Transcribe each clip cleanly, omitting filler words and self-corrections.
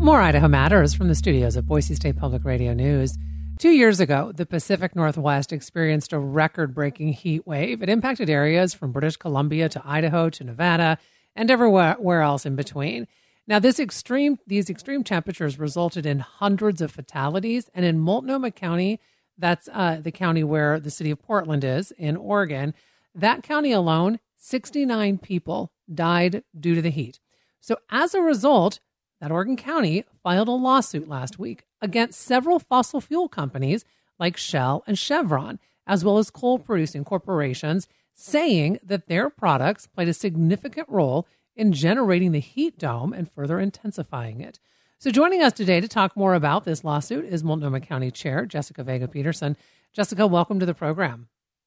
More Idaho Matters from the studios of Boise State Public Radio News. 2 years ago, the Pacific Northwest experienced a record-breaking heat wave. It impacted areas from British Columbia to Idaho to Nevada and everywhere else in between. Now, these extreme temperatures resulted in hundreds of fatalities. And in Multnomah County, that's the county where the city of Portland is in Oregon, that county alone, 69 people died due to the heat. So as a result, that Oregon County filed a lawsuit last week against several fossil fuel companies like Shell and Chevron, as well as coal-producing corporations, saying that their products played a significant role in generating the heat dome and further intensifying it. So joining us today to talk more about this lawsuit is Multnomah County Chair Jessica Vega Peterson. Jessica, welcome to the program.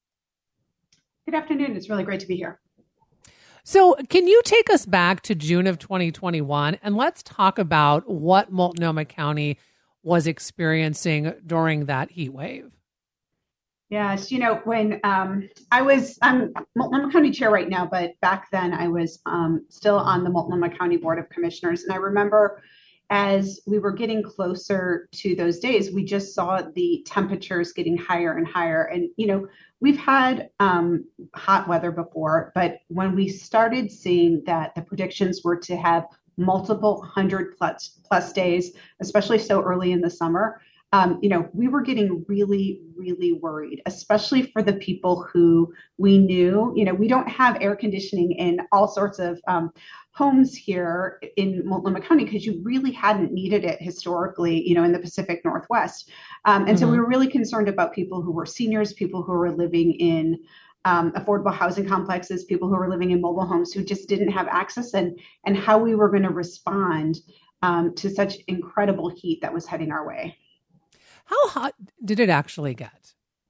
Good afternoon. It's really great to be here. So can you take us back to June of 2021 and let's talk about what Multnomah County was experiencing during that heat wave? Yes, when I'm Multnomah County Chair right now, but back then I was still on the Multnomah County Board of Commissioners. And I remember as we were getting closer to those days, we just saw the temperatures getting higher and higher. And, we've had hot weather before, but when we started seeing that the predictions were to have multiple 100+ days, especially so early in the summer, we were getting really, really worried, especially for the people who we knew. We don't have air conditioning in all sorts of homes here in Multnomah County because you really hadn't needed it historically, in the Pacific Northwest. So we were really concerned about people who were seniors, people who were living in affordable housing complexes, people who were living in mobile homes who just didn't have access and how we were going to respond to such incredible heat that was heading our way. How hot did it actually get?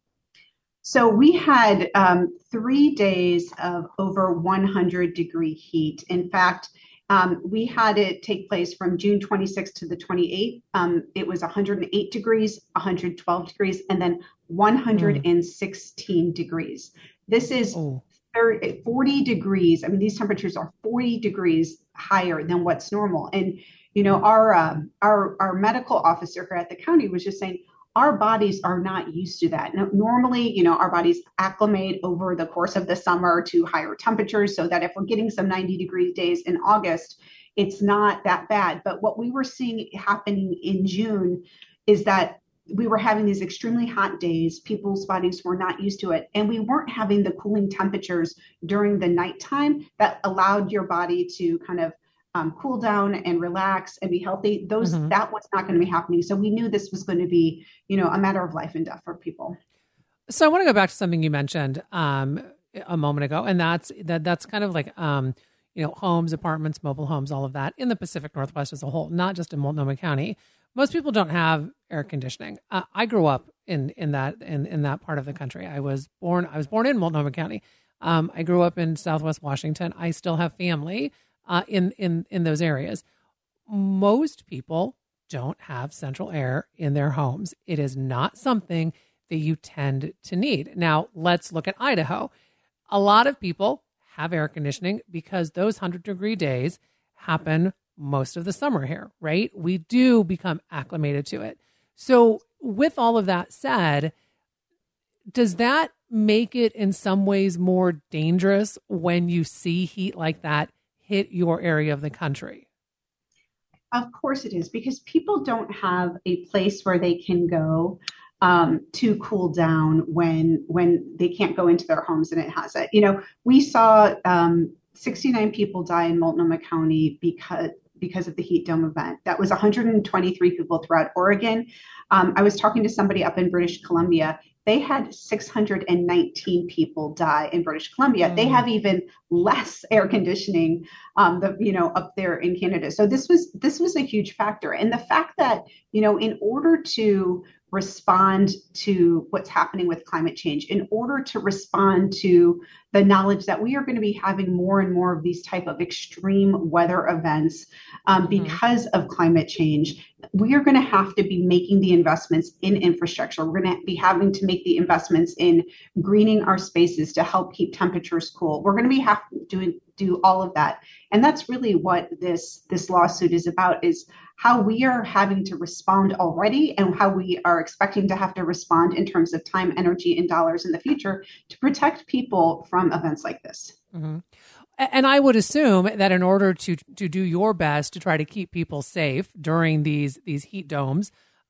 So we had 3 days of over 100-degree heat. In fact, we had it take place from June 26th to the 28th. It was 108 degrees, 112 degrees, and then 116 degrees. This is 40 degrees. I mean, these temperatures are 40 degrees higher than what's normal. And our medical officer here at the county was just saying, our bodies are not used to that. Now, normally, our bodies acclimate over the course of the summer to higher temperatures so that if we're getting some 90-degree days in August, it's not that bad. But what we were seeing happening in June is that we were having these extremely hot days. People's bodies were not used to it. And we weren't having the cooling temperatures during the nighttime that allowed your body to kind of cool down and relax and be healthy. That was not going to be happening. So we knew this was going to be, a matter of life and death for people. So I want to go back to something you mentioned a moment ago, and that's kind of like, homes, apartments, mobile homes, all of that in the Pacific Northwest as a whole, not just in Multnomah County. Most people don't have air conditioning. I grew up in that part of the country. I was born in Multnomah County. I grew up in Southwest Washington. I still have family in those areas. Most people don't have central air in their homes. It is not something that you tend to need. Now, let's look at Idaho. A lot of people have air conditioning because those 100-degree days happen most of the summer here, right? We do become acclimated to it. So with all of that said, does that make it in some ways more dangerous when you see heat like that hit your area of the country? Of course it is, because people don't have a place where they can go to cool down when they can't go into their homes and it has it. We saw 69 people die in Multnomah County because of the heat dome event. That was 123 people throughout Oregon. I was talking to somebody up in British Columbia. They had 619 people die in British Columbia. They have even less air conditioning, up there in Canada. So this was a huge factor. And the fact that, in order to respond to what's happening with climate change, in order to respond to the knowledge that we are going to be having more and more of these type of extreme weather events because of climate change, we are going to have to be making the investments in infrastructure. We're going to be having to make the investments in greening our spaces to help keep temperatures cool. We're going to be do all of that. And that's really what this lawsuit is about, is how we are having to respond already and how we are expecting to have to respond in terms of time, energy, and dollars in the future to protect people from events like this. Mm-hmm. And I would assume that in order to do your best to try to keep people safe during these heat domes,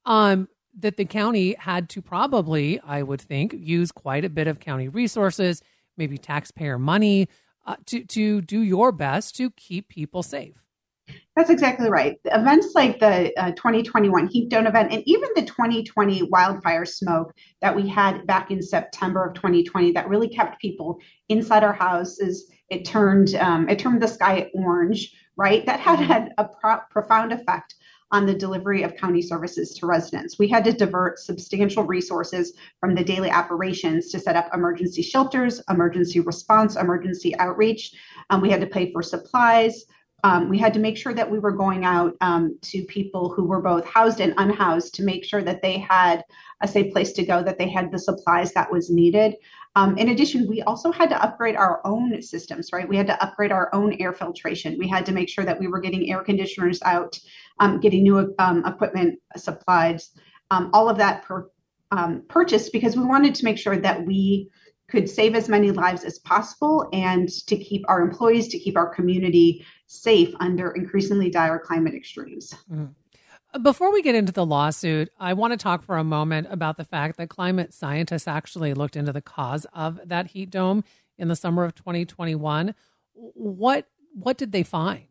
that the county had to probably, I would think, use quite a bit of county resources, maybe taxpayer money, to do your best to keep people safe. That's exactly right. Events like the 2021 heat dome event and even the 2020 wildfire smoke that we had back in September of 2020 that really kept people inside our houses. It turned the sky orange, right? That had a profound effect on the delivery of county services to residents. We had to divert substantial resources from the daily operations to set up emergency shelters, emergency response, emergency outreach. We had to pay for supplies. We had to make sure that we were going out to people who were both housed and unhoused to make sure that they had a safe place to go, that they had the supplies that was needed. In addition, we also had to upgrade our own systems, right? We had to upgrade our own air filtration. We had to make sure that we were getting air conditioners out, getting new equipment supplied, all of that purchased because we wanted to make sure that we could save as many lives as possible and to keep our employees, to keep our community safe under increasingly dire climate extremes. Before we get into the lawsuit, I want to talk for a moment about the fact that climate scientists actually looked into the cause of that heat dome in the summer of 2021. What did they find?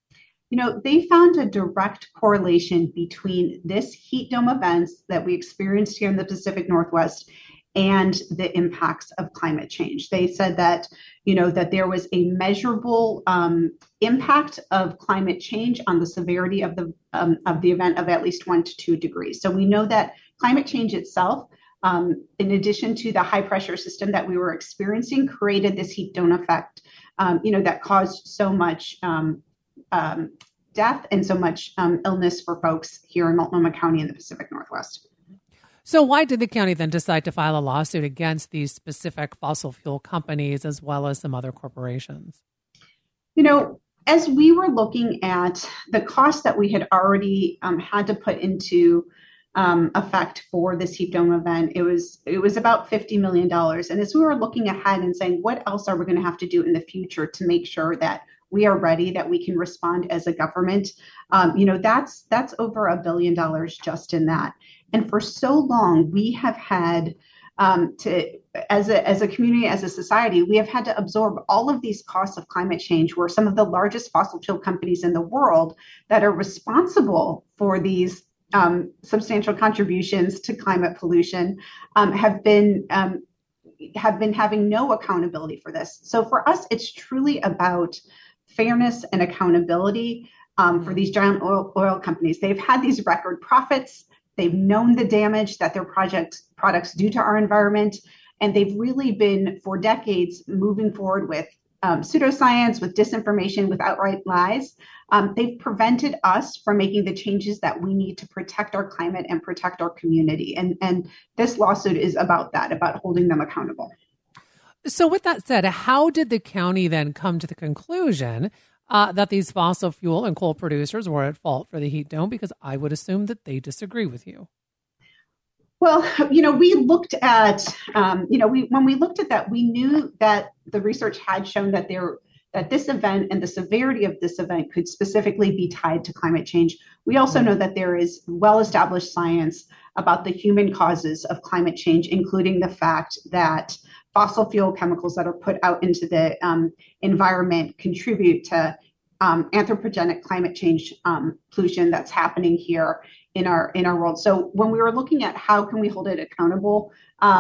They found a direct correlation between this heat dome events that we experienced here in the Pacific Northwest and the impacts of climate change. They said that, that there was a measurable impact of climate change on the severity of the event of at least 1 to 2 degrees. So we know that climate change itself, in addition to the high pressure system that we were experiencing, created this heat dome effect, that caused so much death and so much illness for folks here in Multnomah County in the Pacific Northwest. So why did the county then decide to file a lawsuit against these specific fossil fuel companies as well as some other corporations? As we were looking at the cost that we had already had to put into effect for this heat dome event, it was about $50 million. And as we were looking ahead and saying, what else are we going to have to do in the future to make sure that we are ready, that we can respond as a government, that's over $1 billion just in that. And for so long, we have had as a community, as a society, we have had to absorb all of these costs of climate change, where some of the largest fossil fuel companies in the world that are responsible for these substantial contributions to climate pollution have been having no accountability for this. So for us, it's truly about fairness and accountability for these giant oil companies. They've had these record profits. They've known the damage that their products do to our environment, and they've really been, for decades, moving forward with pseudoscience, with disinformation, with outright lies. They've prevented us from making the changes that we need to protect our climate and protect our community. And this lawsuit is about that, about holding them accountable. So with that said, how did the county then come to the conclusion that these fossil fuel and coal producers were at fault for the heat dome? Because I would assume that they disagree with you. Well, we looked at, when we looked at that, we knew that the research had shown that this event and the severity of this event could specifically be tied to climate change. We also know that there is well-established science about the human causes of climate change, including the fact that fossil fuel chemicals that are put out into the environment contribute to anthropogenic climate change pollution that's happening here in our world. So when we were looking at how can we hold it accountable,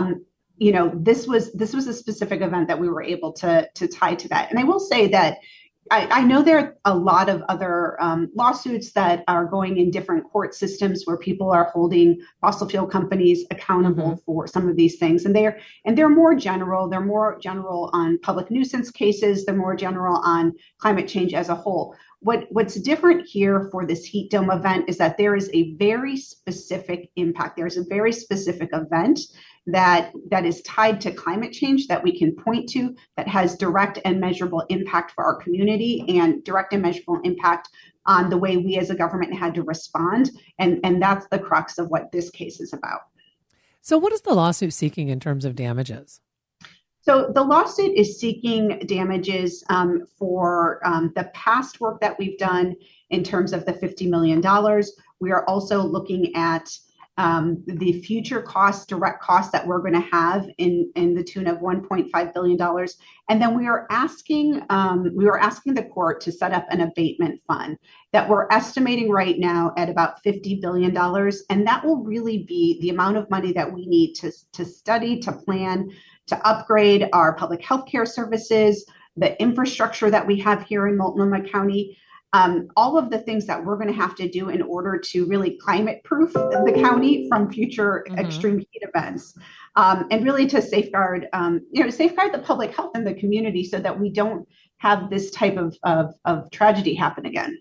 this was a specific event that we were able to tie to that. And I will say that I know there are a lot of other lawsuits that are going in different court systems where people are holding fossil fuel companies accountable for some of these things, and they're more general. They're more general on public nuisance cases. They're more general on climate change as a whole. What's different here for this heat dome event is that there is a very specific impact. There's a very specific event that is tied to climate change that we can point to, that has direct and measurable impact for our community and direct and measurable impact on the way we as a government had to respond. And that's the crux of what this case is about. So what is the lawsuit seeking in terms of damages? So the lawsuit is seeking damages for the past work that we've done in terms of the $50 million. We are also looking at the future costs, direct costs that we're going to have in the tune of $1.5 billion. And then we are asking the court to set up an abatement fund that we're estimating right now at about $50 billion. And that will really be the amount of money that we need to study, to plan, to upgrade our public health care services, the infrastructure that we have here in Multnomah County, all of the things that we're going to have to do in order to really climate proof the county from future extreme heat events, and really to safeguard the public health in the community so that we don't have this type of tragedy happen again.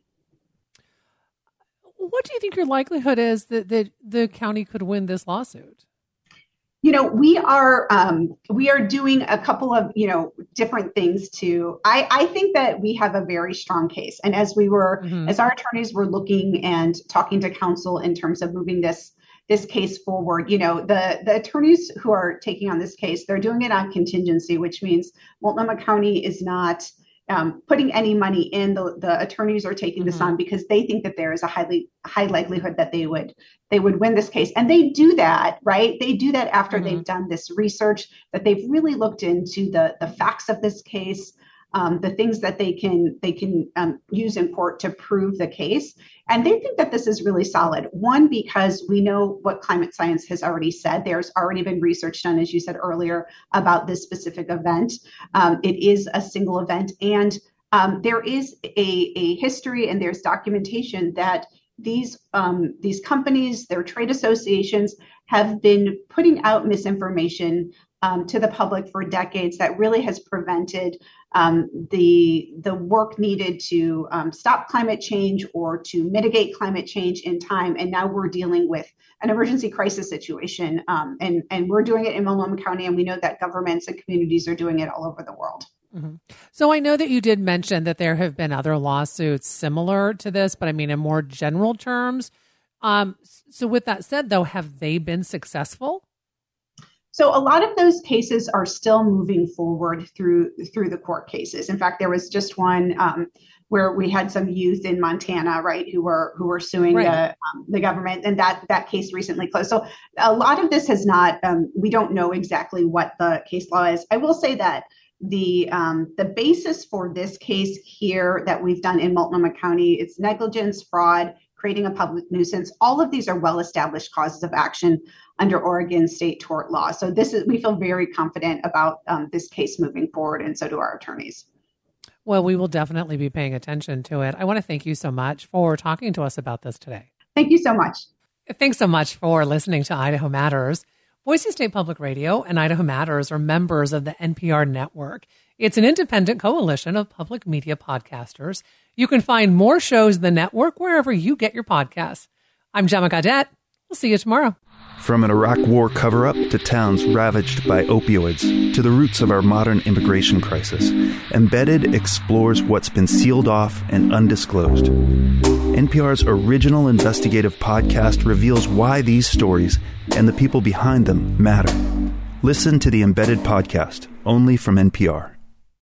What do you think your likelihood is that the county could win this lawsuit? We are doing a couple of, different things to, I think that we have a very strong case. And as as our attorneys were looking and talking to counsel in terms of moving this case forward, the attorneys who are taking on this case, they're doing it on contingency, which means Multnomah County is not putting any money in. The attorneys are taking this on because they think that there is a high likelihood that they would win this case. And they do that, right? They do that after they've done this research, that they've really looked into the facts of this case, the things that they can use in court to prove the case. And they think that this is really solid. One, because we know what climate science has already said. There's already been research done, as you said earlier, about this specific event. It is a single event. And there is a history and there's documentation that these companies, their trade associations, have been putting out misinformation to the public for decades that really has prevented the work needed to stop climate change or to mitigate climate change in time. And now we're dealing with an emergency crisis situation. And we're doing it in Multnomah County, and we know that governments and communities are doing it all over the world. So I know that you did mention that there have been other lawsuits similar to this, but I mean, in more general terms. So with that said, though, have they been successful? So a lot of those cases are still moving forward through the court cases. In fact, there was just one where we had some youth in Montana, right, who were suing the government, and that case recently closed. So a lot of this has not. We don't know exactly what the case law is. I will say that the basis for this case here that we've done in Multnomah County, it's negligence, fraud, creating a public nuisance. All of these are well-established causes of action under Oregon state tort law. So we feel very confident about this case moving forward, and so do our attorneys. Well, we will definitely be paying attention to it. I want to thank you so much for talking to us about this today. Thank you so much. Thanks so much for listening to Idaho Matters. Boise State Public Radio and Idaho Matters are members of the NPR network. It's an independent coalition of public media podcasters. You can find more shows in the network wherever you get your podcasts. I'm Gemma Gaudette. We'll see you tomorrow. From an Iraq war cover-up to towns ravaged by opioids to the roots of our modern immigration crisis, Embedded explores what's been sealed off and undisclosed. NPR's original investigative podcast reveals why these stories and the people behind them matter. Listen to the Embedded podcast, only from NPR.